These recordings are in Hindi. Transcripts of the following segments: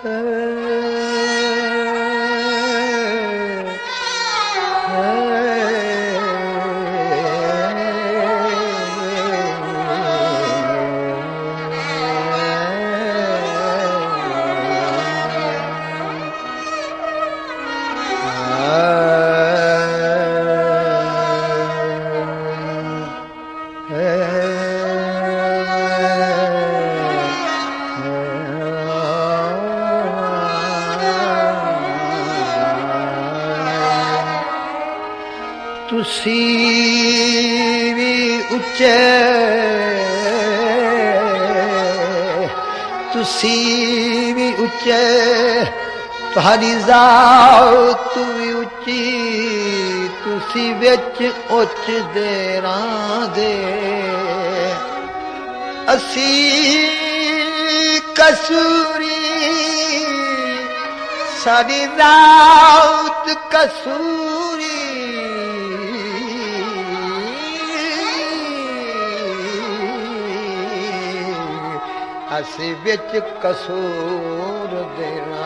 ਤੁਸੀਂ ਵੀ ਉੱਚੇ, ਤੁਸੀਂ ਵੀ ਉੱਚੇ, ਤੁਹਾਡੀ ਜ਼ਾਤ ਵੀ ਉੱਚੀ, ਤੁਸੀਂ ਵਿੱਚ ਉੱਚਦੇ ਰਾਂਦੇ, ਅਸੀਂ ਕਸੂਰੀ, ਸਾਡੀ ਜ਼ਾਤ ਕਸੂਰੀ, ਅਸੀਂ ਵਿੱਚ ਕਸੂਰ ਦੇਣਾ।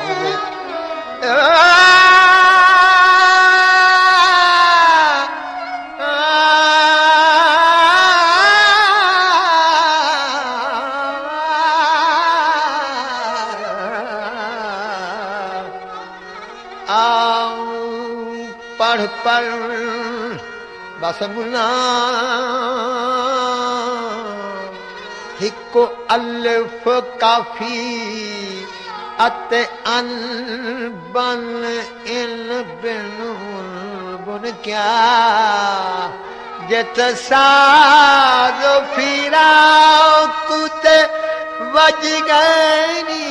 पढ़ पढ़ बस बुला हिको अलिफ काफी अते अन बन इन बिन बुन क्या जित साज फिरा कुते वज गए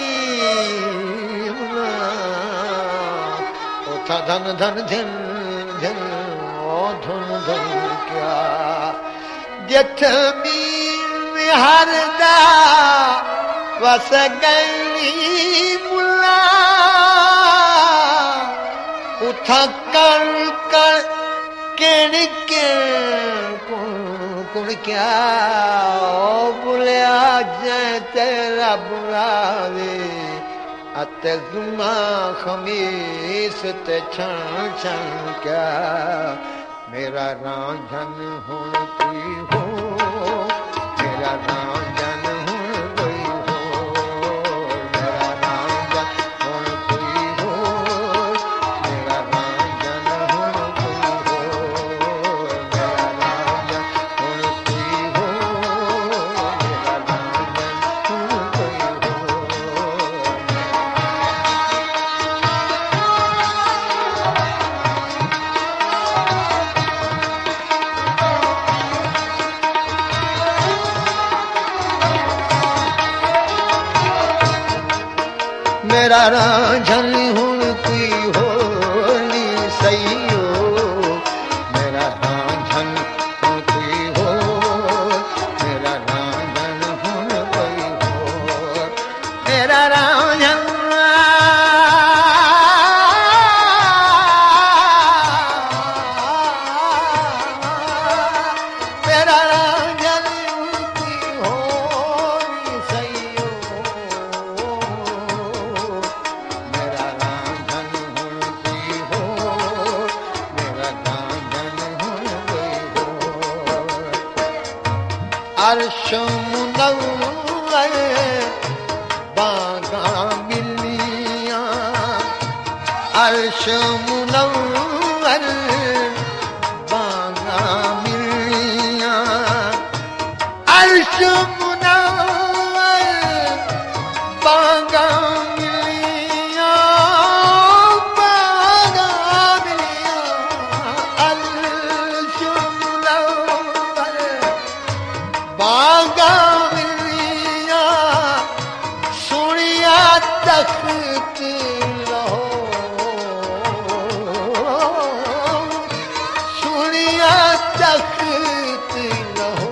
उठा धन धन धन धन ओ धन धन क्या जित मी हरदा वस गई मुला उठा कर कर किण कुण क्या ओ बुलिया जै तेरा बुलावे अते जुमा खमीस ते छण छण क्या मेरा रांझन हुण कोई हो मेरा रांझन हुण कोई हो मेरा रांझन हुण कोई हो मेरा रांझन हुण कोई हो मेरा रांझन हुण कोई हो मेरा रांझन हुण कोई हो। मेरा रांझन हुण कोई होली सही हो मेरा रांझन हुण कोई हो मेरा रांझन हुण कोई हो मेरा रांझन मेरा रांझन हुण कोई होली सही अर्श मुनव्वर बागा मिलिया अर्श मुनव्वर बागा मिलिया अर्श मुनव्वर बागा मिलिया बागा मिलिया अर्श मुनव्वर बागा मिलिया सुनिया तख्त लहो सुनिया तख्त लहो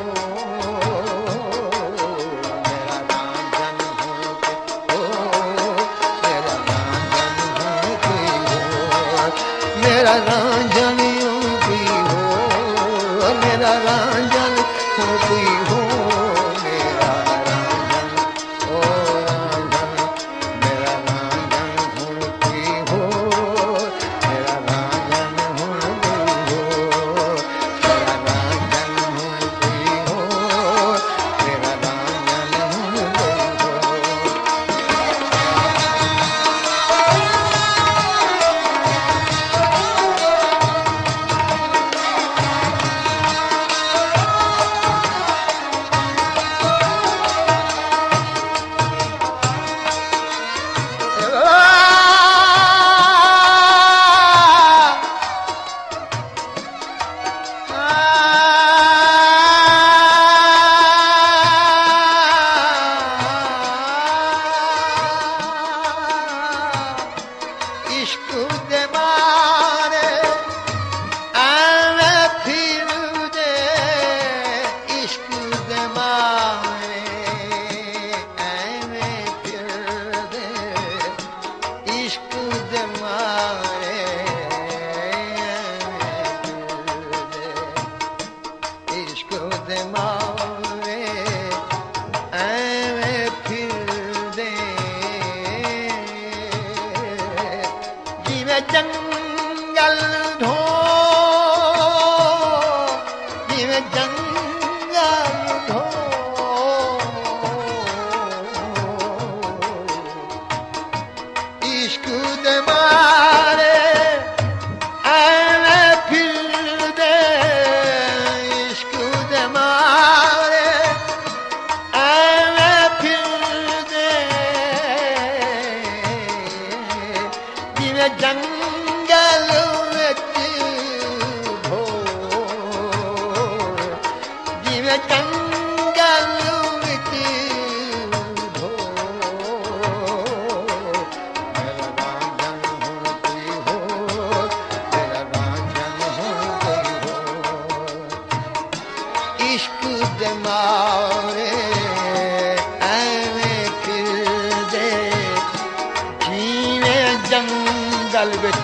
मेरा रांझन कोई हो मेरा रांझन कोई हो मेरा रांझन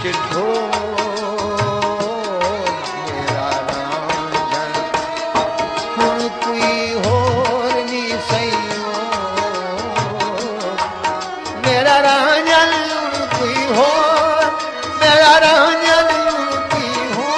विच ढोल मेरा रांझण हुण कोई होर नी सईयो मेरा रांझण हुण कोई होर मेरा रांझण हुण कोई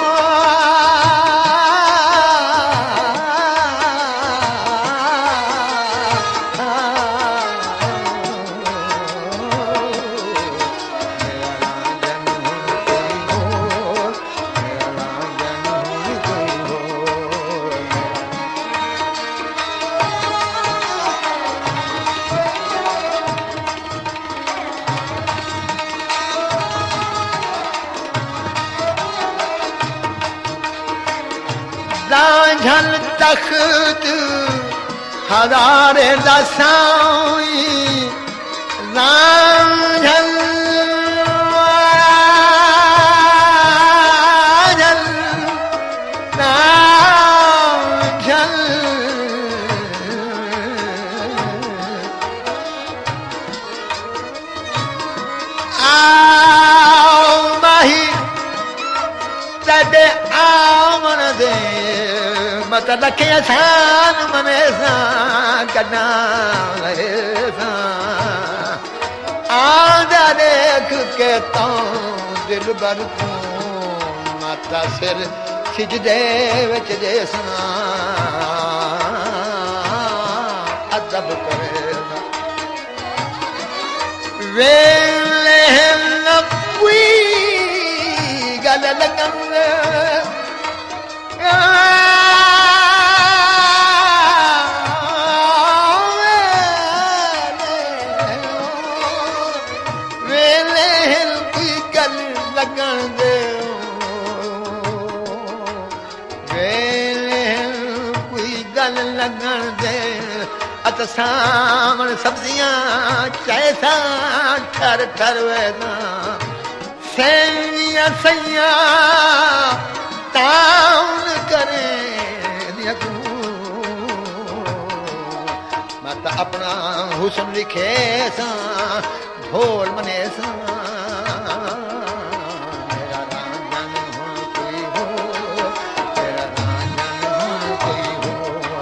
रांझण तख्त हज़ारे दा साईं रांझण तॾे आमन दे मत रखे आसान मने सां कॾां आंदा देख के तो दिल भर तूं माता सिर सिजदे विच देसां अदब करे वेले न कोई गल लगन वेले कोई गल लगन दे वेले कोई गल लगन दे अत सामण सब्जियां कैसा ठर ठर वेदा सैया सैया ताउन करे दिया तू मत अपना हुस्न लिखे सा ढोल मने सा मेरा रांझण हुण कोई हो मेरा रांझण हुण कोई हो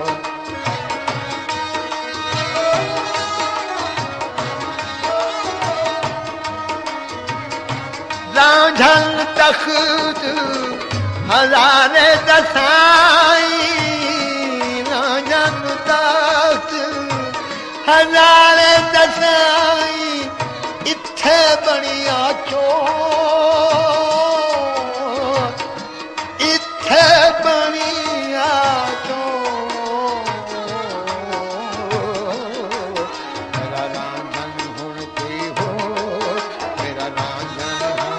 रांझण तख्त हज़ारे दा साईं रांझण तख्त हज़ारे दा साईं इत्थे बणिया चोर इत्थे बणिया चोर मेरा रांझण हुण कोई हो मेरा रांझण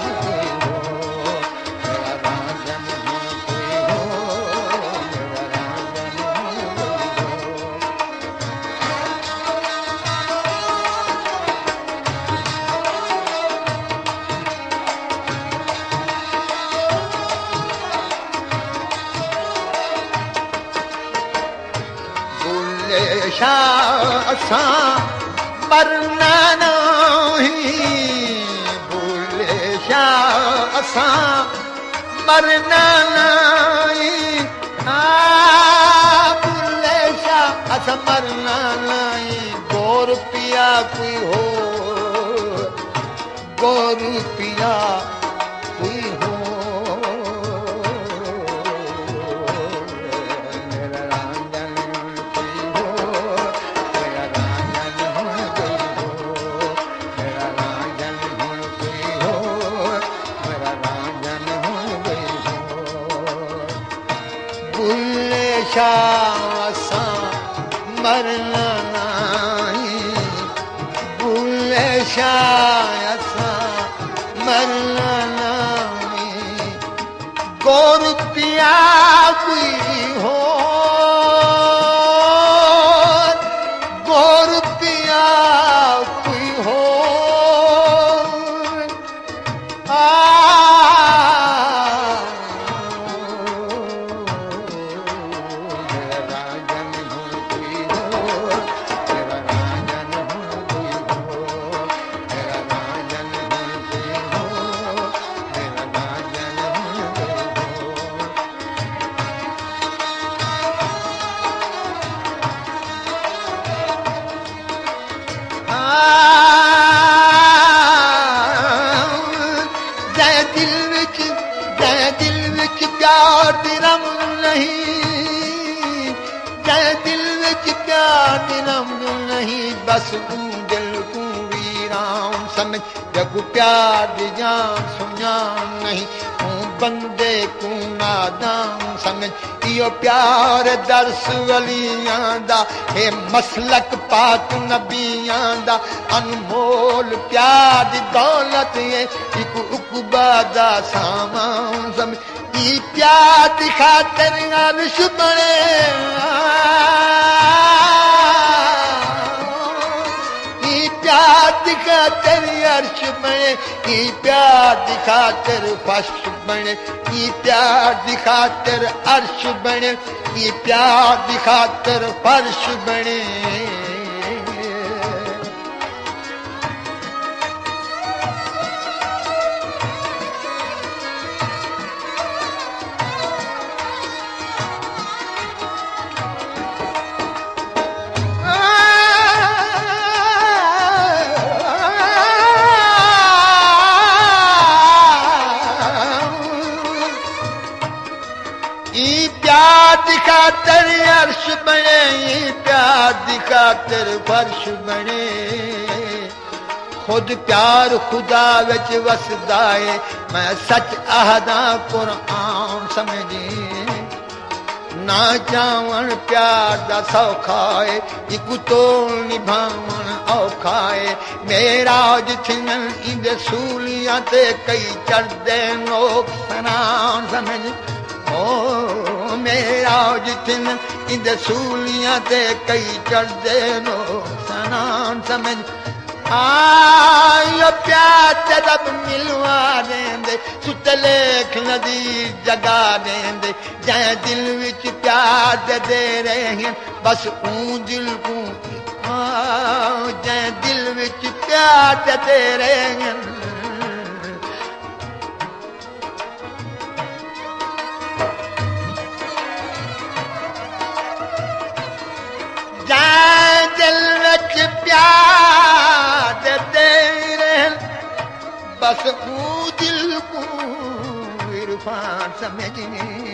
असां मरना नहीं भूले शाह असां मरना नहीं भूले शाह असां मरना नहीं गोर पिया कोई हो गोर पिया कोई हो असां मरना नहीं भूले शाह असां मरना नहीं गोर पिया कोई हो गोर पिया कोई हो बस तूं दिल को वीरान समझ जग प्यार दी जान सुञान नहीं तूं बंदे को नादान समझ इहो प्यार दर्स वलियां दा हे मसलक पाक नबियां दा अनमोल प्यार दी दौलत है एक उकबा दा सामान समझ ई प्यार दी खातिर अर्श बने प्यार दी खातिर अर्श बने ई प्यार दी खातिर फर्श बने ई प्यार दी खातिर अर्श बने ई प्यार दी खातिर फर्श बने खातिर अर्श बने प्यार दी खातिर फर्श बने खुद प्यार खुदा विच वसदा है मैं सच आहदा कुरान समझी ना चावण प्यार दा सौखा है इक तोल निभावण औखा है मेरा जिथन इंदे सूलियां ते कई चढ़दे लोग सनान समझ ओ मेरा जितन इंद सूलियां ते कई चढ़दे नो सनान समझ आयो प्यार जब मिलवा देंदे सुत लेख नदी जगा देंदे जै दिल विच प्यार दे रहे हैं बस ऊं दिल को जै दिल विच प्यार दे रहे हैं दिल विच प्यार दे रहे बस दिल को इरफान समझ